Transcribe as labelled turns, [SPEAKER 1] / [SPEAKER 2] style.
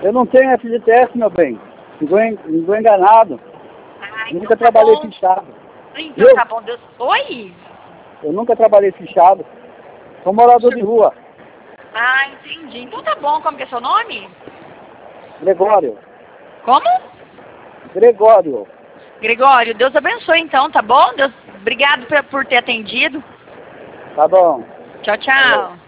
[SPEAKER 1] Eu não tenho FGTS, meu bem. Não vou enganado.
[SPEAKER 2] Ah,
[SPEAKER 1] Nunca
[SPEAKER 2] então tá
[SPEAKER 1] trabalhei
[SPEAKER 2] bom.
[SPEAKER 1] fichado.
[SPEAKER 2] Então
[SPEAKER 1] Viu?
[SPEAKER 2] tá bom, Deus. Oi?
[SPEAKER 1] Eu nunca trabalhei fichado. Sou morador de rua.
[SPEAKER 2] Ah, entendi. Então tá bom, como que é seu nome?
[SPEAKER 1] Gregório.
[SPEAKER 2] Como?
[SPEAKER 1] Gregório.
[SPEAKER 2] Gregório, Deus abençoe então, tá bom? Deus, obrigado por ter atendido.
[SPEAKER 1] Tá bom.
[SPEAKER 2] Tchau,
[SPEAKER 1] Falou.
[SPEAKER 2] tchau.